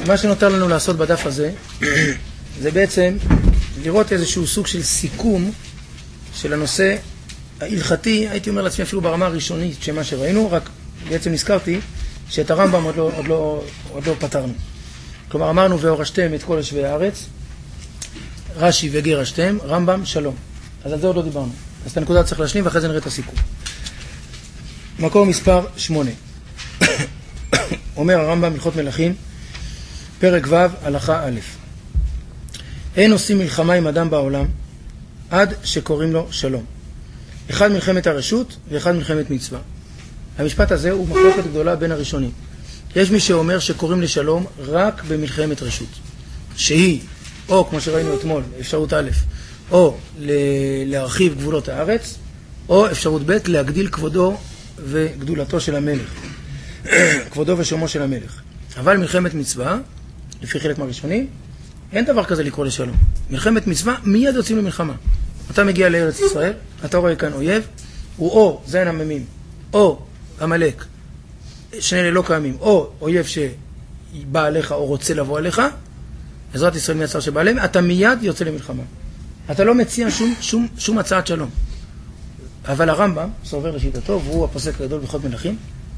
מה שנותר לנו לעשות בדף הזה, זה בעצם לראות איזשהו סוג של סיכום של הנושא ההלכתי, הייתי אומר לעצמי אפילו ברמה הראשונית שמה שראינו, רק בעצם נזכרתי שאת הרמב"ם עוד לא פתרנו. כלומר אמרנו והורשתם את כל יושבי הארץ, רש"י וגירשתם, רמב"ם שלום. אז על זה עוד לא דיברנו. אז את הנקודה צריך להשלים ואחרי זה נראה את הסיכום. מקור מספר 8. אומר הרמב"ם הלכות מלכים, פרק ו' הלכה א'. אין עושים מלחמה עם אדם בעולם עד שקוראים לו שלום. אחד מלחמת הרשות ואחד מלחמת מצווה. המשפט הזה הוא מחלוקת גדולה בין הראשונים. יש מי שאומר שקוראים לשלום רק במלחמת רשות, שהיא, או כמו שראינו אתמול, אפשרות א', או להרחיב גבולות הארץ, או אפשרות ב', להגדיל כבודו וגדולתו של המלך, כבודו ושומו של המלך. אבל מלחמת מצווה, לפי חלק מהראשונים, אין דבר כזה לקרוא לשלום. מלחמת מצווה, מיד יוצאים למלחמה. אתה מגיע לארץ ישראל, אתה רואה כאן אויב, הוא או זין הממים, או המלך, שני אלה לא קיימים, או אויב שבא עליך או רוצה לבוא עליך, עזרת ישראל מייצר שבא עליהם, אתה מיד יוצא למלחמה. אתה לא מציע שום הצעת שלום. אבל הרמב"ם, סובר לשיטתו, והוא הפוסק הגדול בהלכות מלכים,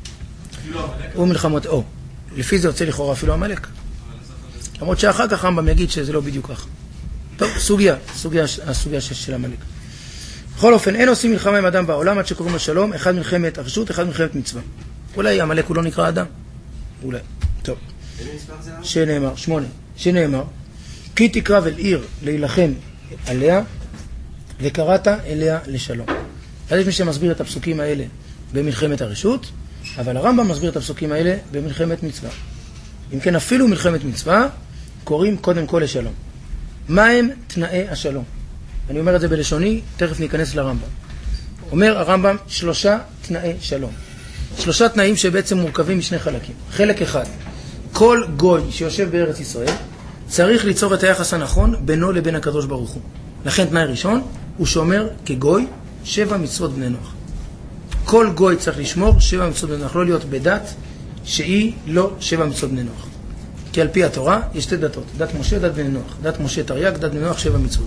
הוא מלחמות, לפי זה יוצא לכאורה אפילו המלך. למרות שאחר כך הרמב"ם יגיד שזה לא בדיוק כך. טוב, הסוגיה של המלך. בכל אופן, אין עושים מלחמה עם אדם בעולם עד שקוראים לו שלום, אחד מלחמת הרשות, אחד מלחמת מצווה. אולי המלך הוא לא נקרא אדם. אולי. טוב. שנאמר, 8. שנאמר, כי תקרב אל עיר להילחם עליה, וקראת אליה לשלום. אז יש מי שמסביר את הפסוקים האלה במלחמת הרשות, אבל הרמב"ם מסביר את הפסוקים האלה במלחמת מצווה. אם כן, אפילו מלחמת מצווה, קוראים קודם כל לשלום. מה הם תנאי השלום? אני אומר את זה בלשוני, תכף ניכנס לרמב"ם. אומר הרמב"ם 3 תנאי שלום. 3 תנאים שבעצם מורכבים משני חלקים. חלק אחד, כל גוי שיושב בארץ ישראל צריך ליצור את היחס הנכון בינו לבין הקדוש ברוך הוא. לכן תנאי ראשון, הוא שומר כגוי 7 מצוות בני נוח. כל גוי צריך לשמור 7 מצוות בני נוח, לא להיות בדת שהיא לא 7 מצוות בני נוח. כי על פי התורה יש 2 דתות, דת משה, דת בני נוח. דת משה תרי"ג, דת בני נוח 7 מצוות.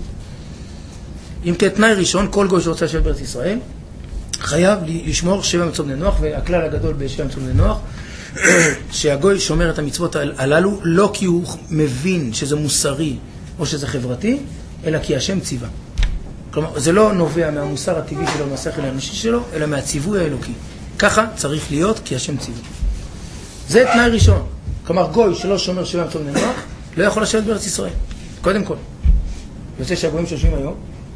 אם כתנאי ראשון, כל גוי שרוצה לשבת בארץ ישראל חייב לשמור 7 מצוות בני נוח, והכלל הגדול ב7 מצוות בני נוח, שהגוי שומר את המצוות הללו לא כי הוא מבין שזה מוסרי או שזה חברתי, אלא כי השם ציווה. כלומר, זה לא נובע מהמוסר הטבעי שלו, מהשכל האנושי שלו, אלא מהציווי האלוקי. ככה צריך להיות כי השם ציווה. זה תנאי ראשון. כלומר, גוי שלא שומר 7 מצוות בני נוח לא יכול לשבת בארץ ישראל. קודם כל. יוצא שהגויים שיושבים היום,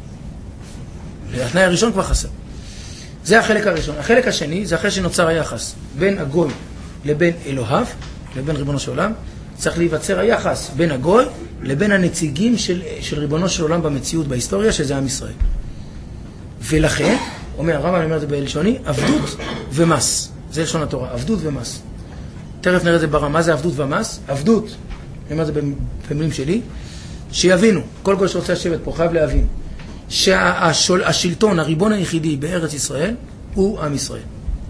התנאי הראשון כבר חסר. זה החלק הראשון. החלק השני זה אחרי שנוצר היחס בין הגוי לבין אלוהיו, לבין ריבונו של עולם, צריך להיווצר היחס בין הגוי לבין הנציגים של ריבונו של עולם במציאות, בהיסטוריה, שזה עם ישראל. ולכן, אומר הרמב"ם, אני אומר את זה בלשוני, עבדות ומס. זה לשון התורה, עבדות ומס. תכף נראה את זה ברמה, מה זה עבדות ומס? עבדות, אני אומר את זה במילים שלי, שיבינו, כל גוי שרוצה לשבת פה חייב להבין, שהשלטון, הריבון היחידי בארץ ישראל, הוא עם ישראל.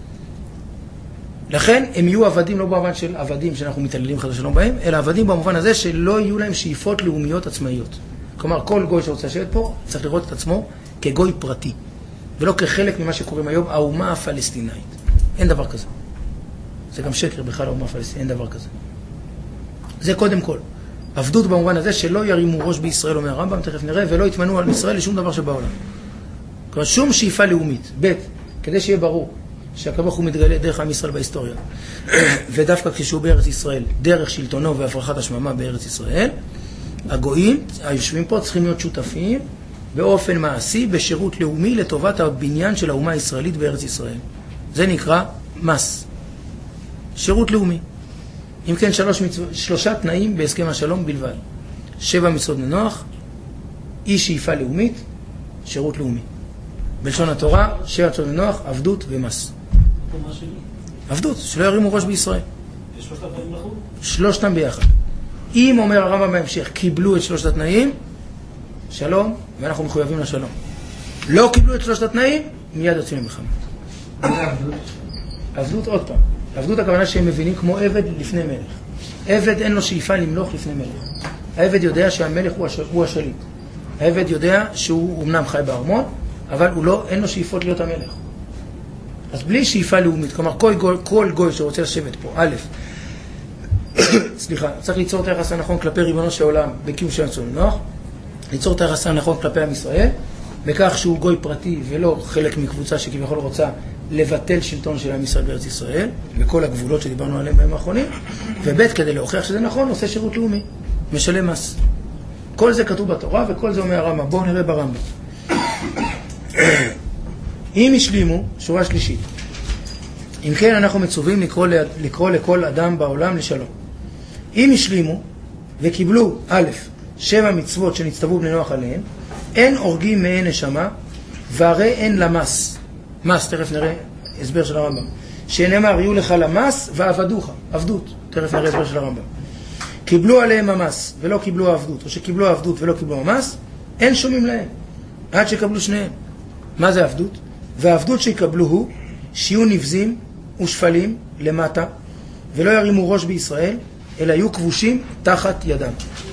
לכן הם יהיו עבדים לא במובן של עבדים שאנחנו מתעללים חס ושלום בהם, אלא עבדים במובן הזה שלא יהיו להם שאיפות לאומיות עצמאיות. כלומר, כל גוי שרוצה לשבת פה צריך לראות את עצמו כגוי פרטי, ולא כחלק ממה שקוראים היום האומה הפלסטינאית. אין דבר כזה. זה גם שקר בכלל האומה הפלסטינאית, אין דבר כזה. זה קודם כל. עבדות במובן הזה שלא ירימו ראש בישראל, אומר הרמב"ם, תכף נראה, ולא יתמנו על ישראל לשום דבר שבעולם. כלומר, שום שאיפה לאומית. ב', כדי שיהיה ברור שהקדוש הוא מתגלה דרך עם ישראל בהיסטוריה, ודווקא כשהוא בארץ ישראל, דרך שלטונו והפרחת השממה בארץ ישראל, הגויים, היושבים פה, צריכים להיות שותפים באופן מעשי, בשירות לאומי לטובת הבניין של האומה הישראלית בארץ ישראל. זה נקרא מס. שירות לאומי. אם כן, 3 תנאים בהסכם השלום בלבד. 7 מצוות בני נוח, אי שאיפה לאומית, שירות לאומי. בלשון התורה, 7 מצוות בני נוח, עבדות ומס. עבדות, שלא ירימו ראש בישראל. יש 3 תנאים לחוד? 3 ביחד. אם אומר הרמב"ם בהמשך, קיבלו את 3 התנאים, שלום, ואנחנו מחויבים לשלום. לא קיבלו את 3 התנאים, מיד יוצאים למלחמה. מה זה עבדות? עבדות עוד פעם. עבדות הכוונה שהם מבינים כמו עבד לפני מלך. עבד אין לו שאיפה למלוך לפני מלך. העבד יודע שהמלך הוא השליט. העבד יודע שהוא אמנם חי בארמון, אבל אין לו שאיפות להיות המלך. אז בלי שאיפה לאומית, כלומר כל גוי שרוצה לשבת פה, א', סליחה, צריך ליצור את היחס הנכון כלפי ריבונו של העולם בקיום של רצון נוח, ליצור את היחס הנכון כלפי עם ישראל, בכך שהוא גוי פרטי ולא חלק מקבוצה שכביכול רוצה לבטל שלטון של עם ישראל בארץ ישראל, בכל הגבולות שדיברנו עליהם בימים האחרונים, וב' כדי להוכיח שזה נכון, עושה שירות לאומי, משלם מס. כל זה כתוב בתורה וכל זה אומר הרמב"ם. בואו נראה ברמב"ם. אם השלימו, שורה שלישית, אם כן אנחנו מצווים לקרוא לכל אדם בעולם לשלום. אם השלימו וקיבלו א' 7 מצוות שנצטוו בני נוח עליהן, אין הורגים מהן נשמה, והרי אין למס. מס, תכף נראה הסבר של הרמב"ם. שנאמר, יהיו לך למס ועבדוך, עבדות. תכף נראה הסבר של הרמב"ם. קיבלו עליהם המס ולא קיבלו העבדות, או שקיבלו העבדות ולא קיבלו המס, אין שומעים להם, עד שקבלו שניהם. מה זה עבדות? והעבדות שיקבלו הוא שיהיו נבזים ושפלים למטה, ולא ירימו ראש בישראל, אלא יהיו כבושים תחת ידם.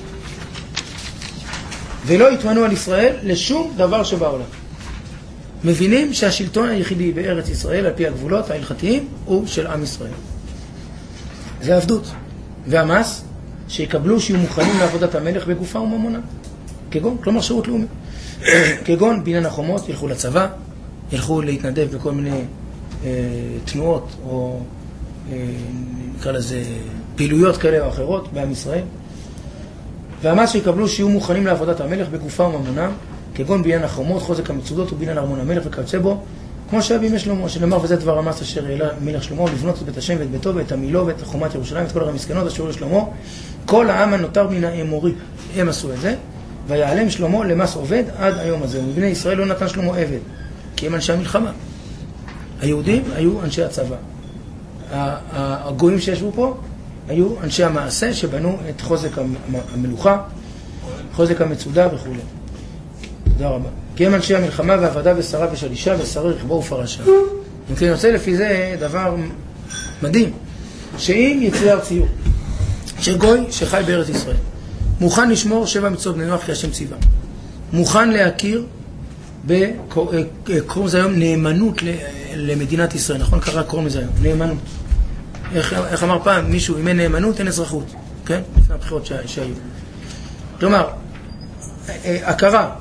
ולא יתמנו על ישראל לשום דבר שבעולם. מבינים שהשלטון היחידי בארץ ישראל, על פי הגבולות ההלכתיים, הוא של עם ישראל. זה עבדות. והמס, שיקבלו שיהיו מוכנים לעבודת המלך בגופה וממונה. כגון, כלומר שירות לאומי. כגון בניין החומות, ילכו לצבא, ילכו להתנדב בכל מיני תנועות, או נקרא לזה פעילויות כאלה או אחרות בעם ישראל. והמס שיקבלו שיהיו מוכנים לעבודת המלך בגופה וממונה, כגון בניין החומות, חוזק המצודות ובניין ארמון המלך וכיוצא בו, כמו שהיה בימי שלמה, שנאמר וזה דבר המס אשר העלה מלך שלמה, לבנות את בית השם ואת ביתו ואת המילו ואת חומת ירושלים ואת כל הר המסכנות אשר לשלמה, כל העם הנותר מן האמורי, הם עשו את זה, ויעלם שלמה למס עובד עד היום הזה. מבני ישראל לא נתן שלמה עבד, כי הם אנשי המלחמה. היהודים היו אנשי הצבא. הגויים שישבו פה היו אנשי המעשה שבנו את חוזק המלוכה, חוזק המצודה וכו'. תודה רבה. כי הם אנשי המלחמה והעבדה ושרה ושלישה ושרי רכבו ופרשה. אם כן יוצא לפי זה דבר מדהים, שאם יצויר ציור שגוי שחי בארץ ישראל מוכן לשמור 7 מצוות בני נוח כי השם ציווה, מוכן להכיר קוראים לזה היום נאמנות למדינת ישראל, נכון? קרא קוראים לזה היום נאמנות. איך אמר פעם מישהו, אם אין נאמנות אין אזרחות, כן? לפני הבחירות שהיו. כלומר, הכרה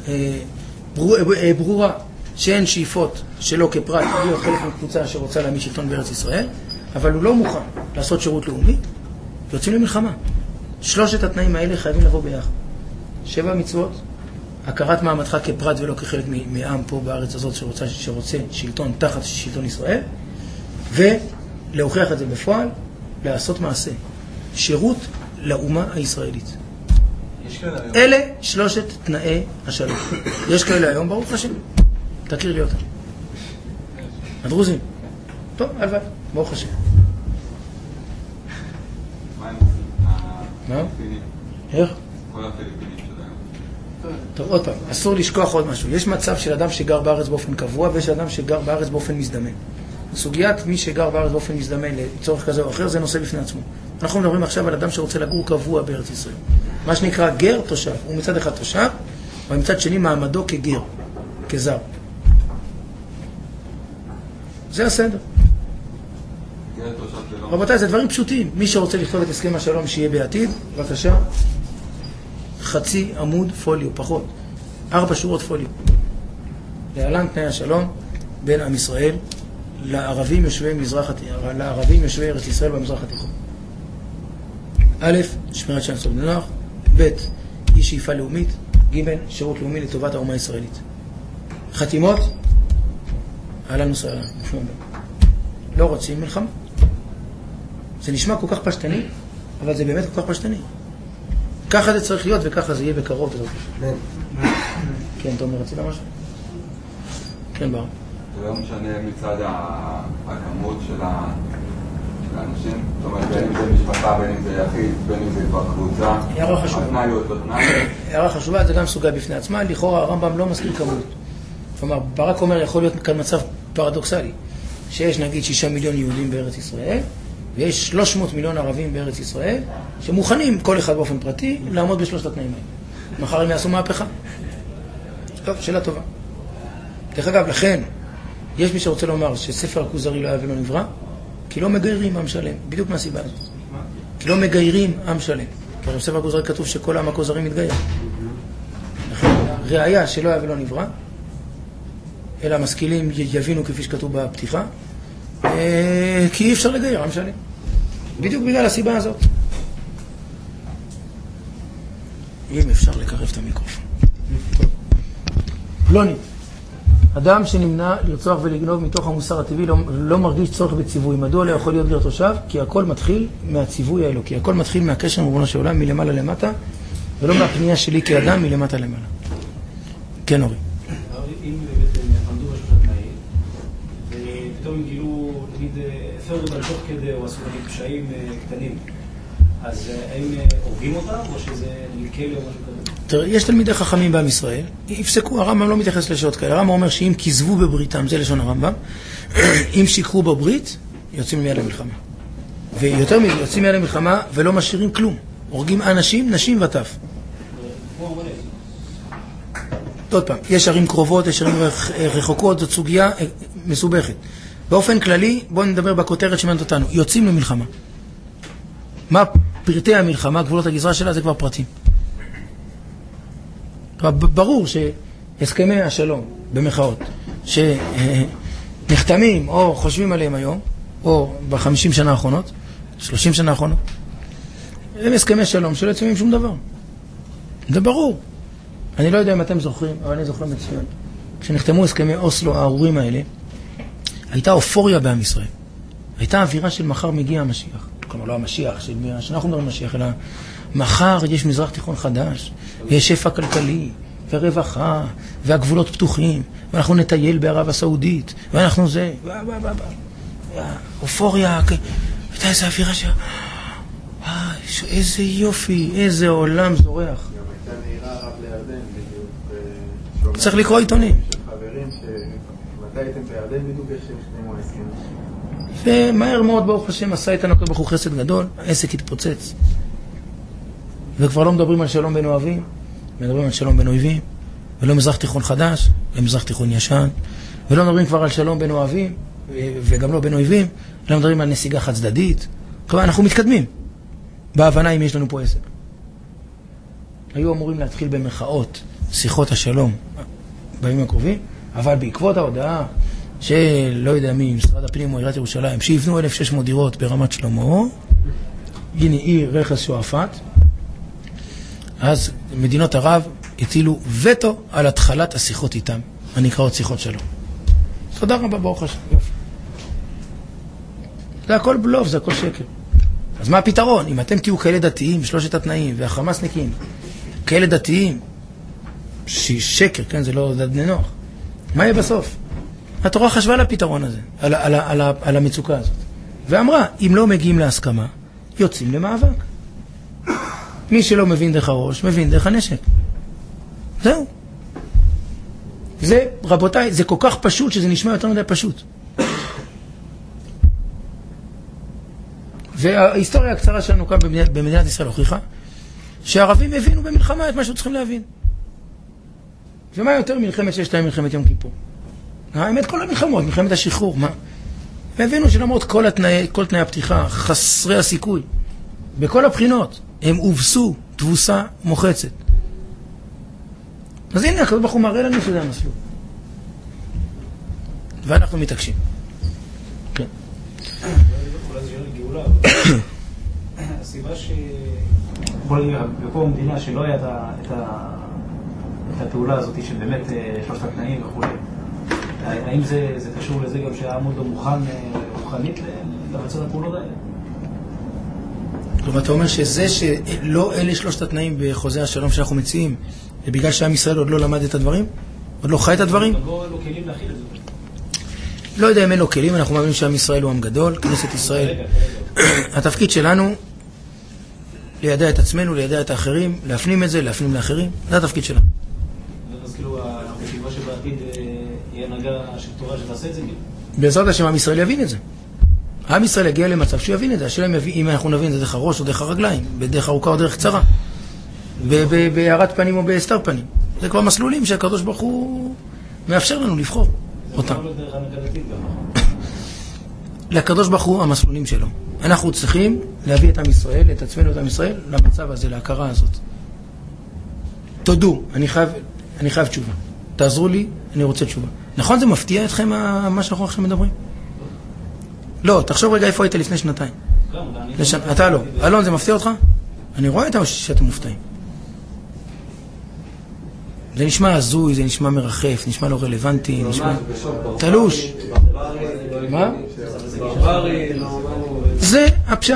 ברורה שאין שאיפות שלא כפרט להיות חלק מקבוצה שרוצה להעמיד שלטון בארץ ישראל, אבל הוא לא מוכן לעשות שירות לאומי, יוצאים למלחמה. 3 התנאים האלה חייבים לבוא ביחד. 7 מצוות, הכרת מעמדך כפרט ולא כחלק מעם פה בארץ הזאת שרוצה שלטון תחת שלטון ישראל, ולהוכיח את זה בפועל, לעשות מעשה. שירות לאומה הישראלית. אלה 3 תנאי השלום. יש כאלה היום, ברוך השם. תכיר לי אותם. הדרוזים. טוב, הלוואי, ברוך השם. מה? איך? כל הפיליפינים שלהם. טוב, עוד פעם, אסור לשכוח עוד משהו. יש מצב של אדם שגר בארץ באופן קבוע, ויש אדם שגר בארץ באופן מזדמן. סוגיית מי שגר בארץ באופן מזדמן לצורך כזה או אחר, זה נושא בפני עצמו. אנחנו מדברים עכשיו על אדם שרוצה לגור קבוע בארץ ישראל. מה שנקרא גר תושב. הוא מצד אחד תושב, אבל מצד שני מעמדו כגר, כזר. זה הסדר. רבותיי, זה דברים פשוטים. מי שרוצה לכתוב את הסכם השלום שיהיה בעתיד, בבקשה, 0.5 עמוד פוליו, פחות. 4 שורות פוליו. להלן תנאי השלום בין עם ישראל לערבים יושבי ארץ ישראל במזרח התיכון. א', שמירת שם סוד בני נוח, ב', אי שאיפה לאומית, ג', שירות לאומי לטובת האומה הישראלית. חתימות, אהלן וסהלן, לא רוצים מלחמה. זה נשמע כל כך פשטני, אבל זה באמת כל כך פשטני. ככה זה צריך להיות וככה זה יהיה בקרוב. כן, תומר, רצית משהו? כן, בר. זה לא משנה מצד הכמות של האנשים, זאת אומרת, בין אם זה משפחה, בין אם זה יחיד, בין אם זה כבר קבוצה. הערה חשובה. התנאי הוא אותו תנאי. הערה חשובה, זה גם סוגיה בפני עצמה. לכאורה הרמב"ם לא מזכיר כמות. כלומר, ברק אומר, יכול להיות כאן מצב פרדוקסלי, שיש נגיד 6 מיליון יהודים בארץ ישראל, ויש 300 מיליון ערבים בארץ ישראל, שמוכנים, כל אחד באופן פרטי, לעמוד בשלושת התנאים האלה. מחר הם יעשו מהפכה. טוב, שאלה טובה. דרך אגב, לכן, יש מי שרוצה לומר שספר הכוזרי לא היה ולא נברא, כי לא מגיירים עם שלם, בדיוק מהסיבה הזאת. כי לא מגיירים עם שלם. כי בספר הכוזרי כתוב שכל עם הכוזרי מתגייר. לכן, ראיה שלא היה ולא נברא, אלא המשכילים יבינו כפי שכתוב בפתיחה, כי אי אפשר לגייר עם שלם. בדיוק בגלל הסיבה הזאת. אם אפשר לקרב את המיקרופון. פלוני. אדם שנמנע לרצוח ולגנוב מתוך המוסר הטבעי לא מרגיש צורך בציווי. מדוע לא יכול להיות גר תושב? כי הכל מתחיל מהציווי האלוקי. הכל מתחיל מהקשר עם ריבונו של עולם מלמעלה למטה, ולא מהפנייה שלי כאדם מלמטה למעלה. כן, אורי. אם באמת עמדו בשלושת התנאים, ופתאום הם גילו, נגיד, הפרו בתוך כדי או עשו נגיד פשעים קטנים, אז האם הורגים אותם או שזה נלקל או משהו כזה? תראה, יש תלמידי חכמים בעם ישראל, יפסקו, הרמב"ם לא מתייחס לשעות כאלה, הרמב"ם אומר שאם כזבו בבריתם, זה לשון הרמב"ם, אם שיקרו בברית, יוצאים מיד למלחמה. ויותר מזה, יוצאים מיד למלחמה ולא משאירים כלום. הורגים אנשים, נשים וטף. עוד פעם, יש ערים קרובות, יש ערים רחוקות, זאת סוגיה מסובכת. באופן כללי, בואו נדבר בכותרת שמנת אותנו, יוצאים למלחמה. מה פרטי המלחמה, גבולות הגזרה שלה, זה כבר פרטים. ברור שהסכמי השלום, במחאות, שנחתמים או חושבים עליהם היום, או ב50 שנה האחרונות, 30 שנה האחרונות, הם הסכמי שלום שלא יוצאים עם שום דבר. זה ברור. אני לא יודע אם אתם זוכרים, אבל אני זוכר מצוין. כשנחתמו הסכמי אוסלו הארורים האלה, הייתה אופוריה בעם ישראל. הייתה אווירה של מחר מגיע המשיח. כלומר, לא המשיח, שאנחנו מדברים משיח, אלא מחר יש מזרח תיכון חדש, ויש שפע כלכלי, ורווחה, והגבולות פתוחים, ואנחנו נטייל בערב הסעודית, ואנחנו זה, אופוריה, הייתה איזו אווירה ש... איזה יופי, איזה עולם זורח. גם הייתה נהירה רק לירדן בדיוק. צריך לקרוא עיתונים. של חברים שמתי הייתם בירדן בדיוק שנחתמו ההסכם. ומהר מאוד ברוך השם עשה איתנו הקדוש ברוך הוא חסד גדול, העסק התפוצץ. וכבר לא מדברים על שלום בין אוהבים, מדברים על שלום בין אויבים, ולא מזרח תיכון חדש, ומזרח תיכון ישן, ולא מדברים כבר על שלום בין אוהבים, וגם לא בין אויבים, לא מדברים על נסיגה חד צדדית. כלומר, אנחנו מתקדמים. בהבנה אם יש לנו פה עסק. היו אמורים להתחיל במחאות, שיחות השלום בימים הקרובים, אבל בעקבות ההודעה שלא יודע מי, משרד הפנים או עיריית ירושלים, שיבנו 1,600 דירות ברמת שלמה, הנה עיר רכס שועפאט, אז מדינות ערב הטילו וטו על התחלת השיחות איתם, הנקראות שיחות שלום. תודה רבה, ברוך השם. זה הכל בלוף, זה הכל שקר. אז מה הפתרון? אם אתם תהיו כאלה דתיים, שלושת התנאים, והחמאסניקים, כאלה דתיים, שקר, כן, זה לא בני נוח. מה יהיה בסוף? התורה חשבה על הפתרון הזה, על המצוקה הזאת. ואמרה, אם לא מגיעים להסכמה, יוצאים למאבק. מי שלא מבין דרך הראש, מבין דרך הנשק. זהו. זה, רבותיי, זה כל כך פשוט שזה נשמע יותר מדי פשוט. וההיסטוריה הקצרה שלנו כאן במדינת ישראל הוכיחה שהערבים הבינו במלחמה את מה שצריכים להבין. ומה יותר מלחמת שיש להם מלחמת יום כיפור? האמת כל המלחמות, מלחמת השחרור, מה? והבינו שלמרות כל תנאי הפתיחה, חסרי הסיכוי, בכל הבחינות, הם הובסו תבוסה מוחצת. אז הנה, הקדוש ברוך הוא מראה לנו שזה המסלול. ואנחנו מתעקשים. כן. אולי זה יהיה גאולה. הסיבה בכל המדינה שלא היה את הפעולה הזאת של באמת שלושת התנאים וכו'. האם זה קשור לזה גם שהעם עוד לא מוכן רוחנית לבצע את הפעולות האלה? כלומר, אתה אומר שזה שלא אלה שלושת התנאים בחוזה השלום שאנחנו מציעים, זה בגלל שעם ישראל עוד לא למד את הדברים? עוד לא חי את הדברים? גם לא כלים להכיל את זה. לא יודע אם אין לו כלים, אנחנו מאמינים שעם ישראל הוא עם גדול, כנסת ישראל. התפקיד שלנו, לידע את עצמנו, לידע את האחרים, להפנים את זה, להפנים לאחרים, זה התפקיד שלנו. אז כאילו, אנחנו חושבים שבעתיד יהיה נהגה של תורה שתעשה את זה? בעזרת השם, עם ישראל יבין את זה. עם ישראל יגיע למצב שהוא יבין את זה. השאלה אם אנחנו נבין את זה דרך הראש או דרך הרגליים, בדרך ארוכה או דרך קצרה, בהארת פנים או בהסתר פנים. זה כבר מסלולים שהקדוש ברוך הוא מאפשר לנו לבחור אותם. זה לא דרך הנקדתית גם, נכון? לקדוש ברוך הוא המסלולים שלו. אנחנו צריכים להביא את עם ישראל, את עצמנו, את עם ישראל, למצב הזה, להכרה הזאת. תודו, אני חייב תשובה. תעזרו לי, אני רוצה תשובה. נכון, זה מפתיע אתכם מה שאנחנו עכשיו מדברים? לא, תחשוב רגע איפה היית לפני שנתיים. אתה לא. אלון, זה מפתיע אותך? אני רואה את שאתם מופתעים. זה נשמע הזוי, זה נשמע מרחף, נשמע לא רלוונטי, נשמע תלוש. מה? זה הפשט.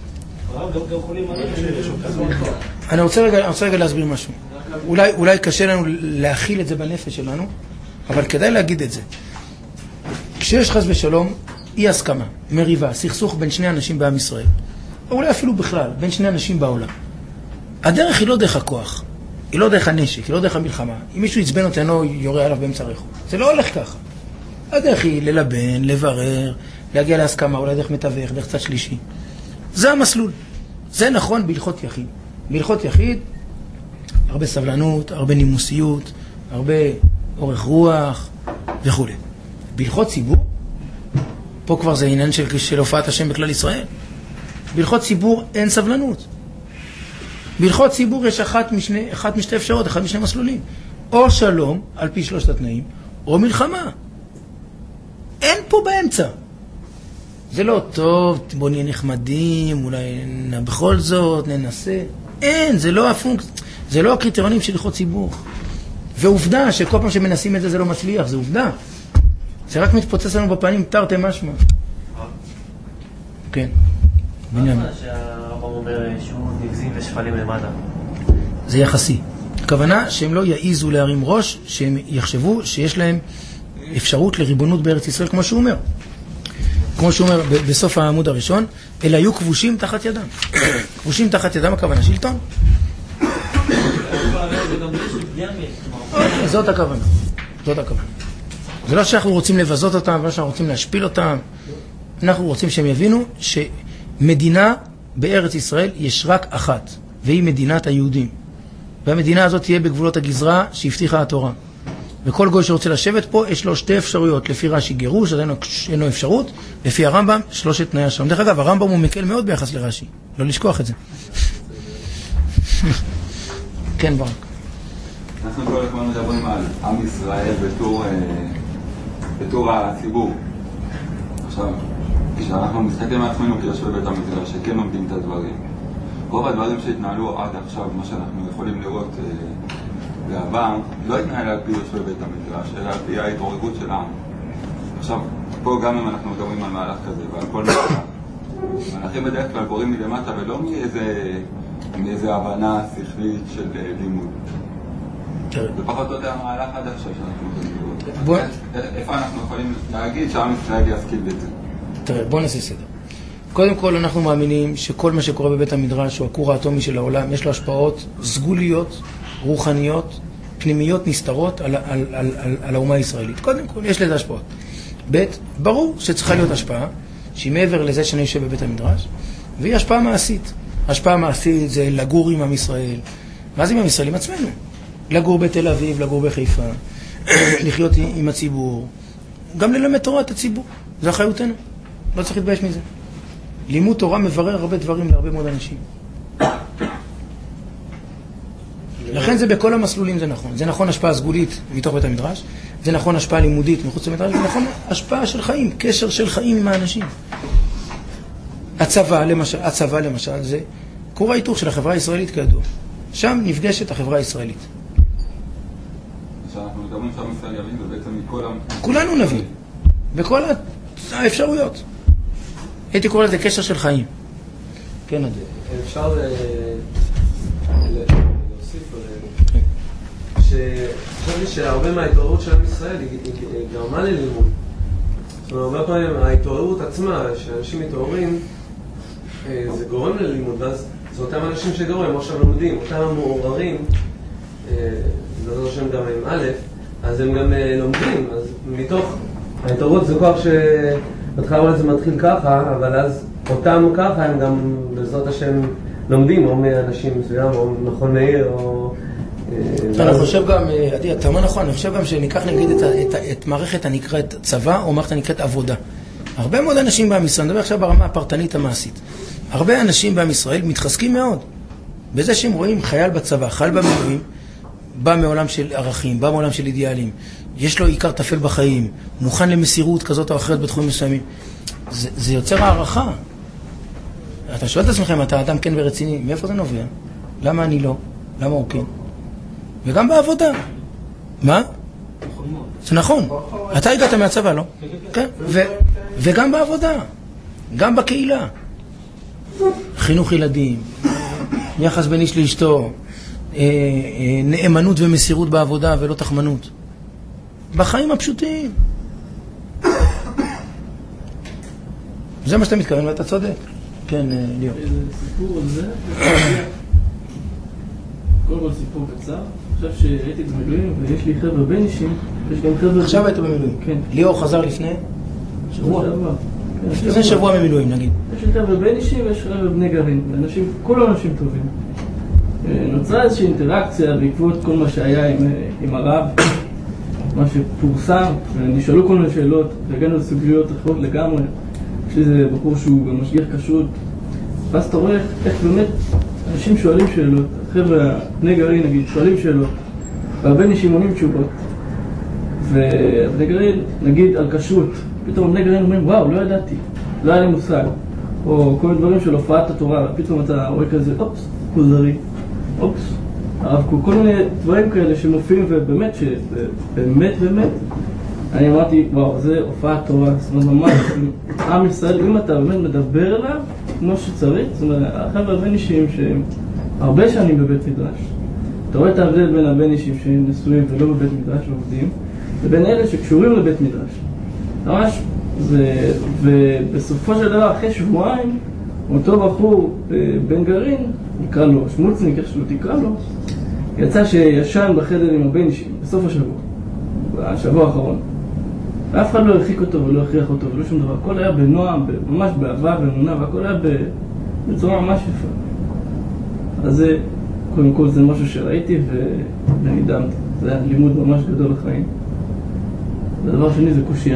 אני רוצה רגע להסביר משהו. אולי קשה לנו להכיל את זה בנפש שלנו, אבל כדאי להגיד את זה. כשיש חס ושלום אי הסכמה, מריבה, סכסוך בין שני אנשים בעם ישראל, או אולי אפילו בכלל, בין שני אנשים בעולם, הדרך היא לא דרך הכוח, היא לא דרך הנשק, היא לא דרך המלחמה. אם מישהו יצבן אותנו, יורה עליו באמצע הרחוב. זה לא הולך ככה. הדרך היא ללבן, לברר, להגיע להסכמה, אולי דרך מתווך, דרך צד שלישי. זה המסלול. זה נכון בהלכות יחיד. בהלכות יחיד, הרבה סבלנות, הרבה נימוסיות, הרבה אורך רוח וכו'. בהלכות ציבור, פה כבר זה עניין של הופעת השם בכלל ישראל. בהלכות ציבור אין סבלנות. בהלכות ציבור יש אחת משתי אפשרות, אחד משני מסלולים. או שלום, על פי 3 התנאים, או מלחמה. אין פה באמצע. זה לא טוב, בוא נהיה נחמדים, אולי בכל זאת ננסה. אין, זה לא זה לא הקריטריונים של הלכות ציבור. ועובדה שכל פעם שמנסים את זה, זה לא מצליח, זה עובדה. זה רק מתפוצץ לנו בפנים, תרתי משמע. כן. מה שהרב אומר שהוא נגזים ושפלים למטה? זה יחסי. הכוונה שהם לא יעיזו להרים ראש, שהם יחשבו שיש להם אפשרות לריבונות בארץ ישראל, כמו שהוא אומר. כמו שהוא אומר בסוף העמוד הראשון, אלא היו כבושים תחת ידם. כבושים תחת ידם, הכוונה שלטון. זאת הכוונה. זאת הכוונה. זה לא שאנחנו רוצים לבזות אותם, זה לא שאנחנו רוצים להשפיל אותם. אנחנו רוצים שהם יבינו שמדינה בארץ ישראל יש רק אחת, והיא מדינת היהודים. והמדינה הזאת תהיה בגבולות הגזרה שהבטיחה התורה. וכל גוי שרוצה לשבת פה, יש לו 2 אפשרויות. לפי רש"י גירוש, אז אין לו אפשרות. לפי הרמב"ם, 3 תנאי השלום. דרך אגב, הרמב"ם הוא מקל מאוד ביחס לרש"י. לא לשכוח את זה. כן, ברק. אנחנו כל הזמן מדברים על עם ישראל בתור הציבור. עכשיו, כשאנחנו מסתכלים על עצמנו כיושבי בית המדרש, שכן לומדים את הדברים. רוב הדברים שהתנהלו עד עכשיו, מה שאנחנו יכולים לראות בעבר, לא התנהל על פי יושבי בית המדרש, אלא על פי ההתעוררות של העם. עכשיו, פה גם אם אנחנו מדברים על מהלך כזה ועל כל מהלך, מהלכים בדרך כלל קוראים מלמטה ולא מאיזה הבנה שכלית של לימוד. זה פחות או יותר המהלך עד עכשיו שאנחנו יכולים לראות. איפה אנחנו יכולים להגיד שעם ישראל ישכיל בזה? תראה, בוא נעשה סדר. קודם כל אנחנו מאמינים שכל מה שקורה בבית המדרש הוא הכור האטומי של העולם, יש לו השפעות סגוליות, רוחניות, פנימיות, נסתרות על האומה הישראלית. קודם כל יש לזה השפעות. ב', ברור שצריכה להיות השפעה שהיא מעבר לזה שאני יושב בבית המדרש, והיא השפעה מעשית. השפעה מעשית זה לגור עם עם ישראל. ואז עם עם ישראל עם עצמנו. לגור בתל אביב, לגור בחיפה, לחיות עם הציבור, גם ללמד תורה את הציבור. זה אחריותנו. לא צריך להתבייש מזה. לימוד תורה מברר הרבה דברים להרבה מאוד אנשים. לכן זה בכל המסלולים זה נכון. זה נכון השפעה סגולית מתוך בית המדרש, זה נכון השפעה לימודית מחוץ למדרש, זה נכון השפעה של חיים, קשר של חיים עם האנשים. הצבא למשל זה כור ההיתוך של החברה הישראלית כידוע. שם נפגשת החברה הישראלית. שאנחנו מדברים שם ישראל יבין ובעצם מכל כולנו נבין. בכל האפשרויות. הייתי קורא לזה קשר של חיים. כן, עד. אפשר להוסיף עליהם. שחשבתי שהרבה מההתעוררות של עם ישראל היא גרמה ללימוד. זאת אומרת, הרבה פעמים ההתעוררות עצמה, שאנשים מתעוררים, זה גורם ללימוד, ואז זה אותם אנשים שגורם, או שהם לומדים, אותם המעוררים, זה לא שהם גם עם א', אז הם גם לומדים, אז מתוך ההתעוררות זה כוח בהתחלה אולי זה מתחיל ככה, אבל אז אותם ככה הם גם בעזרת השם לומדים, או מאנשים מסוים, או מכון מאיר, או... אני חושב גם, עדי, אתה אומר נכון, אני חושב גם שניקח נגיד את מערכת הנקראת צבא, או מערכת הנקראת עבודה. הרבה מאוד אנשים בעם ישראל, נדבר עכשיו ברמה הפרטנית המעשית, הרבה אנשים בעם ישראל מתחזקים מאוד בזה שהם רואים חייל בצבא, חייל במילואים, בא מעולם של ערכים, בא מעולם של אידיאלים, יש לו עיקר תפל בחיים, מוכן למסירות כזאת או אחרת בתחומים מסוימים. זה יוצר הערכה. אתה שואל את עצמכם, אתה אדם כן ורציני, מאיפה זה נובע? למה אני לא? למה הוא כן? וגם בעבודה. מה? זה נכון. אתה הגעת מהצבא, לא? כן. וגם בעבודה. גם בקהילה. חינוך ילדים, יחס בין איש לאשתו, נאמנות ומסירות בעבודה ולא תחמנות. בחיים הפשוטים. זה מה שאתה מתכוון ואתה צודק. כן, ליאור. סיפור על זה. קודם כל סיפור קצר. עכשיו שהייתי במילואים ויש לי חבר'ה בין אישים, יש גם חבר'ה... עכשיו היית במילואים? כן. ליאור חזר לפני? שבוע. לפני שבוע ממילואים נגיד. יש לי חבר'ה בין אישים ויש חבר'ה בני גרעין. כל האנשים טובים. נוצרה איזושהי אינטראקציה בעקבות כל מה שהיה עם הרב, מה שפורסם, ונשאלו כל מיני שאלות, והגענו לסוגיות אחרות לגמרי. יש לי איזה בחור שהוא גם משגיח כשרות, ואז אתה רואה איך באמת אנשים שואלים שאלות, חבר'ה, בני גרעין נגיד, שואלים שאלות, והבן אישים עונים תשובות. ובני גרעין, נגיד על כשרות, פתאום בני גרעין אומרים, וואו, לא ידעתי, לא היה לי מושג. או כל מיני דברים של הופעת התורה, פתאום אתה רואה כזה, אופס, כוזרי, אופס, הרב קוק, כל מיני דברים כאלה שמופיעים, ובאמת, באמת, אני אמרתי, וואו, זה הופעת תורה, זאת אומרת, ממש, עם ישראל, אם אתה באמת מדבר אליו, כמו שצריך, זאת אומרת, החבר'ה הבן אישים שהם הרבה שנים בבית מדרש, אתה רואה את ההבדל בין הבן אישים שהם נשואים ולא בבית מדרש ועובדים, לבין אלה שקשורים לבית מדרש. ממש, ובסופו של דבר, אחרי שבועיים, אותו בחור בן גרעין, נקרא לו שמוצניק, איך שלא תקרא לו, יצא שישן בחדר עם הבן אישים, בסוף השבוע האחרון. ואף אחד לא הרחיק אותו ולא הכריח אותו ולא שום דבר. הכל היה בנועם, ממש באהבה ואמונה, והכל היה בצורה ממש יפה. אז זה, קודם כל זה משהו שראיתי ונדהמתי. זה היה לימוד ממש גדול לחיים. והדבר שני זה קושיה,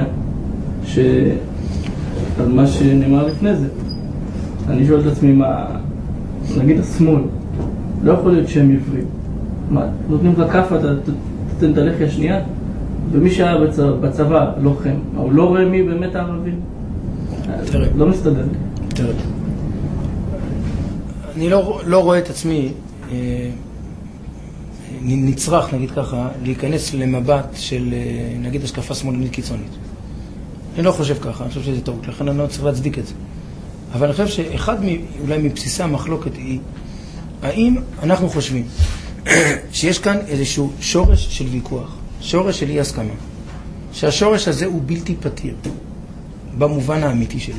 על מה שנאמר לפני זה. אני שואל את עצמי מה, נגיד השמאל, לא יכול להיות שהם עברים. מה, נותנים לך כפה, אתה תתן את הלחי השנייה? ומי שהיה בצבא לוחם, הוא לא רואה מי באמת הערבים? לא מסתדר לי. תראה, אני לא רואה את עצמי נצרך, נגיד ככה, להיכנס למבט של, נגיד, השקפה שמאלנית קיצונית. אני לא חושב ככה, אני חושב שזה טעות, לכן אני לא צריך להצדיק את זה. אבל אני חושב שאחד אולי מבסיסי המחלוקת היא, האם אנחנו חושבים שיש כאן איזשהו שורש של ויכוח, שורש של אי הסכמה, שהשורש הזה הוא בלתי פתיר במובן האמיתי שלו,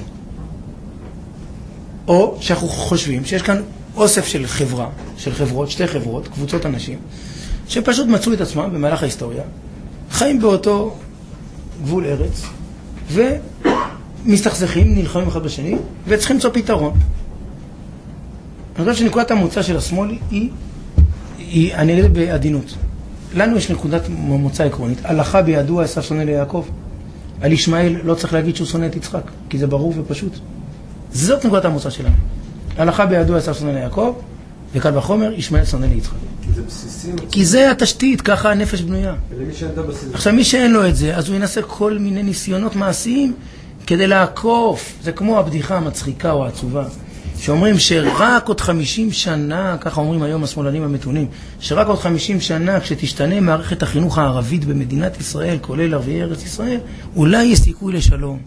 או שאנחנו חושבים שיש כאן אוסף של חברה, של חברות, שתי חברות, קבוצות אנשים שפשוט מצאו את עצמם במהלך ההיסטוריה, חיים באותו גבול ארץ ומסתכסכים, נלחמים אחד בשני וצריכים למצוא פתרון. אני חושב שנקודת המוצא של השמאל היא אני אגיד בעדינות. לנו יש נקודת מוצא עקרונית. הלכה בידוע עשיו שונא ליעקב. על ישמעאל לא צריך להגיד שהוא שונא את יצחק, כי זה ברור ופשוט. זאת נקודת המוצא שלנו. הלכה בידוע עשיו שונא ליעקב, וקל וחומר ישמעאל שונא ליצחק. כי זה בסיסי. כי זה התשתית, ככה הנפש בנויה. עכשיו מי שאין לו את זה, אז הוא ינסה כל מיני ניסיונות מעשיים כדי לעקוף. זה כמו הבדיחה המצחיקה או העצובה. שאומרים שרק עוד 50 שנה, ככה אומרים היום השמאלנים המתונים, שרק עוד 50 שנה כשתשתנה מערכת החינוך הערבית במדינת ישראל, כולל ערביי ארץ ישראל, אולי יש סיכוי לשלום.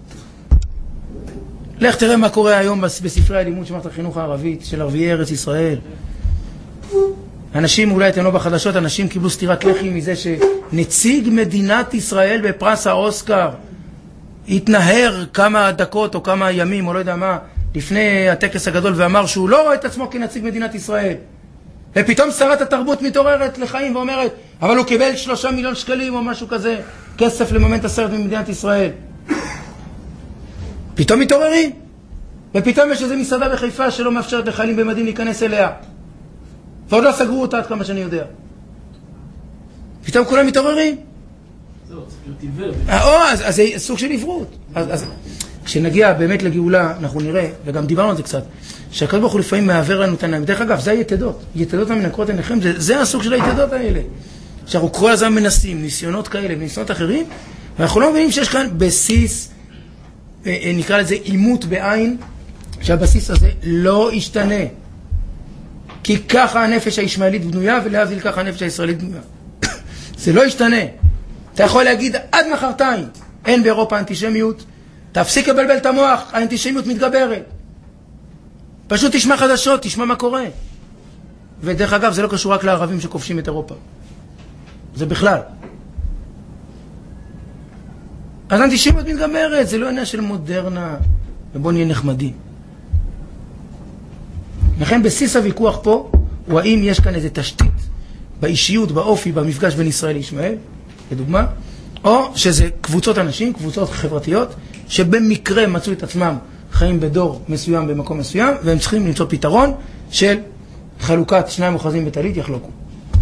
לך תראה מה קורה היום בספרי הלימוד של מערכת החינוך הערבית של ערביי ארץ ישראל. אנשים, אולי אתם לא בחדשות, אנשים קיבלו סתירת לחי מזה שנציג מדינת ישראל בפרס האוסקר התנהר כמה דקות או כמה ימים או לא יודע מה לפני הטקס הגדול ואמר שהוא לא רואה את עצמו כנציג מדינת ישראל. ופתאום שרת התרבות מתעוררת לחיים ואומרת, אבל הוא קיבל 3 מיליון שקלים או משהו כזה, כסף לממן את הסרט במדינת ישראל. פתאום מתעוררים. ופתאום יש איזו מסעדה בחיפה שלא מאפשרת לחיילים במדים להיכנס אליה. ועוד לא סגרו אותה עד כמה שאני יודע. פתאום כולם מתעוררים. זהו, צריך להיות עיוור. אז זה סוג של עברות. אז כשנגיע באמת לגאולה, אנחנו נראה, וגם דיברנו על זה קצת, שהקדוש ברוך הוא לפעמים מעבר לנו את העיניים. דרך אגב, זה היתדות. יתדות המנקרות עיניכם, זה הסוג של היתדות האלה. שאנחנו כל הזמן מנסים, ניסיונות כאלה וניסיונות אחרים, ואנחנו לא מבינים שיש כאן בסיס, נקרא לזה אימות בעין, שהבסיס הזה לא ישתנה. כי ככה הנפש הישמעאלית בנויה, ולהבדיל ככה הנפש הישראלית בנויה. זה לא ישתנה. אתה יכול להגיד עד מחרתיים, אין באירופה אנטישמיות, תפסיק לבלבל את המוח, האנטישמיות מתגברת. פשוט תשמע חדשות, תשמע מה קורה. ודרך אגב, זה לא קשור רק לערבים שכובשים את אירופה. זה בכלל. אז אנטישמיות מתגברת, זה לא עניין של מודרנה, ובוא נהיה נחמדים. לכן בסיס הוויכוח פה, הוא האם יש כאן איזו תשתית באישיות, באופי, במפגש בין ישראל לישמעאל, לדוגמה, או שזה קבוצות אנשים, קבוצות חברתיות, שבמקרה מצאו את עצמם חיים בדור מסוים במקום מסוים, והם צריכים למצוא פתרון של חלוקת שניים אוחזים בטלית יחלוקו.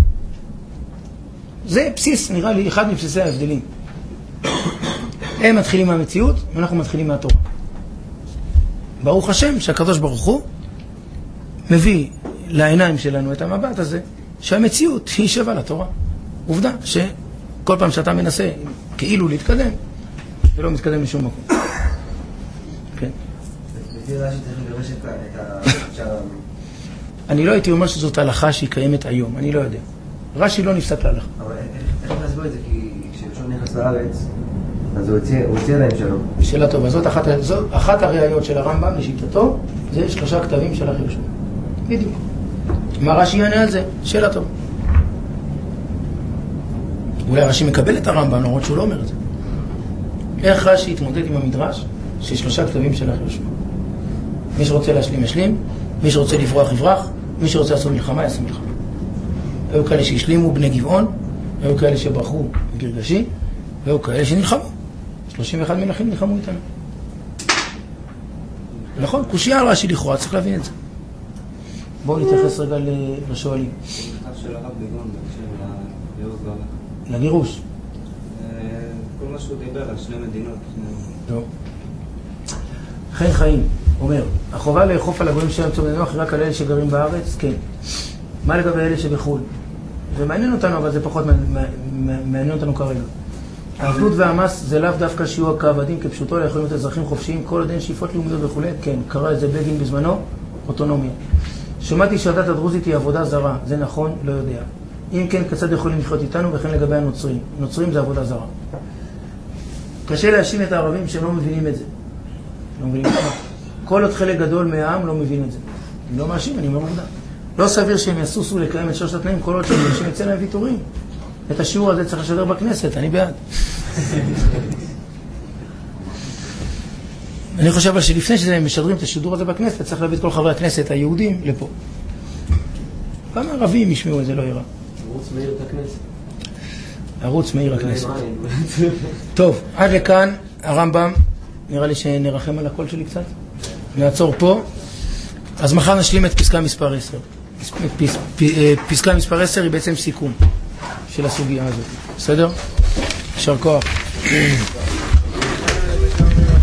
זה בסיס, נראה לי, אחד מבסיסי ההבדלים. הם מתחילים מהמציאות, ואנחנו מתחילים מהתורה. ברוך השם שהקדוש ברוך הוא מביא לעיניים שלנו את המבט הזה, שהמציאות היא שווה לתורה. עובדה שכל פעם שאתה מנסה כאילו להתקדם, זה לא מתקדם לשום מקום. כן. לפי רש"י צריך לגרש את אני לא הייתי אומר שזאת הלכה שהיא קיימת היום, אני לא יודע. רש"י לא נפסק להלכה. אבל איך להסביר את זה? כי כשראשון נכנס לארץ, אז הוא הציע להם שלום. שאלה טובה, זאת אחת הראיות של הרמב"ם לשיטתו, זה 3 כתבים של אחי יהושע. בדיוק. מה רש"י יענה על זה? שאלה טובה. אולי רש"י מקבל את הרמב"ם, למרות שהוא לא אומר את זה. איך רש"י יתמודד עם המדרש של 3 כתבים של אחי יהושע? מי שרוצה להשלים, ישלים. מי שרוצה לברוח, יברח. מי שרוצה לעשות מלחמה, יעשה מלחמה. היו כאלה שהשלימו בני גבעון, היו כאלה שברחו בגרגשי, והיו כאלה שנלחמו. 31 מלכים נלחמו איתנו. נכון, קושיה על רש"י לכאורה, צריך להבין את זה. בואו נתייחס רגע לשואלים. נכתב של הרב בגון, לגירוש. כל מה שהוא דיבר על 2 מדינות. טוב. חן חיים אומר, החובה לאכוף על הגויים שלהם צום נוח רק על אלה שגרים בארץ? כן. מה לגבי אלה שבחו"ל? זה מעניין אותנו, אבל זה פחות מעניין אותנו כרגע. העבדות והמס זה לאו דווקא שיהיו כעבדים כפשוטו, יכולים להיות אזרחים חופשיים, כל עוד אין שאיפות לאומיות וכו'. כן, קרא את זה בגין בזמנו, אוטונומיה. שמעתי שהדת הדרוזית היא עבודה זרה, זה נכון? לא יודע. אם כן, כיצד יכולים לחיות איתנו, וכן לגבי הנוצרים. נוצרים זה עבודה זרה. קשה להאשים את הערבים שהם לא מבינים את זה. לא מבינים את זה. כל עוד חלק גדול מהעם לא מבין את זה. אני לא מאשים, אני אומר עובדה. לא סביר שהם יסוסו לקיים את 3 התנאים, כל עוד שהם יצא להם ויתורים. את השיעור הזה צריך לשדר בכנסת, אני בעד. אני חושב אבל שלפני שהם משדרים את השידור הזה בכנסת, צריך להביא את כל חברי הכנסת היהודים לפה. כמה ערבים ישמעו את זה, לא יראה. ערוץ מאיר את הכנסת. ערוץ מאיר הכנסת. טוב, עד לכאן הרמב"ם, נראה לי שנרחם על הקול שלי קצת. נעצור פה. אז מחר נשלים את פסקה מספר 10. פסקה מספר 10 היא בעצם סיכום של הסוגיה הזאת. בסדר? יישר כוח.